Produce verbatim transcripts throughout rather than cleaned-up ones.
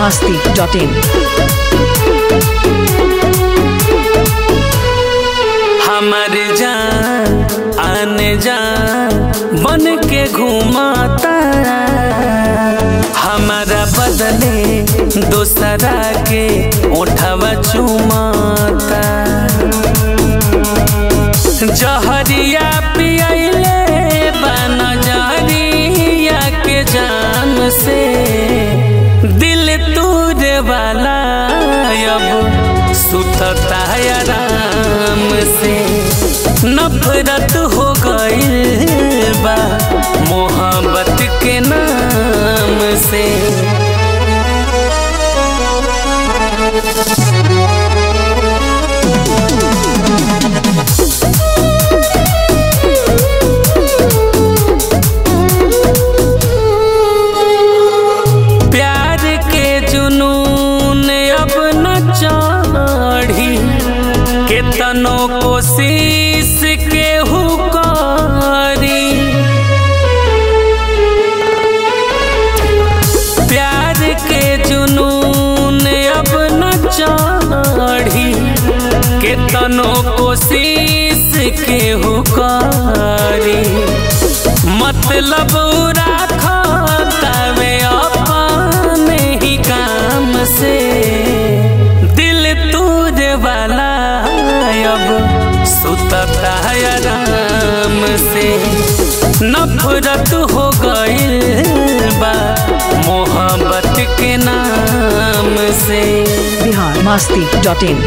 मस्ती dot इन। हमारे जान आने जान बन के घूमाता, हमारा बदले दोसरा के उठावा चुमाता। जहरिया पियले बनजरिया के जान से, दिल तूरे वाला अब सुतता आराम से। नफरत हो गई बा मोहब्बत के नाम से। प्यार के जुनून अब न चढ़ी, केतनो कोशिश के हुकारी। प्यार के जुनून अब न चढ़ी, केतनो कोशिश के हुकारी। मतलब राखतावे अपने ही काम से, दिल तूरे वाला अब सुतता आराम से। नफरत हो गई बा मोहब्बत के नाम से। Bihar Masti dot in.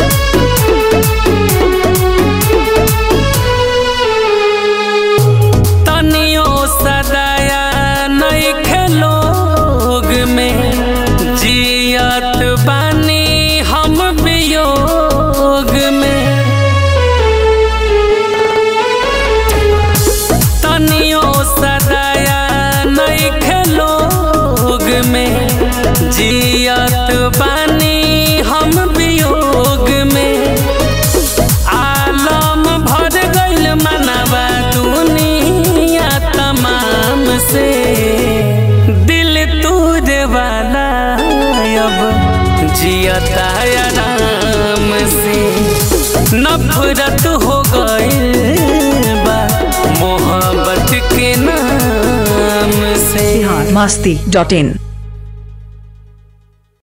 तनियो सदाया नहीं खेलोग में, जियत बानी हम वियोग में। तनियो सदाया नहीं खेलोग में, जियत बानी हम वियोग में। आलम भर गइल मनवा दुनिया तमाम से, दिल तूरे वाला अब जियता आराम से। नफरत हो गई बा मोहब्बत के नाम से। बिहार मस्ती डॉट इन।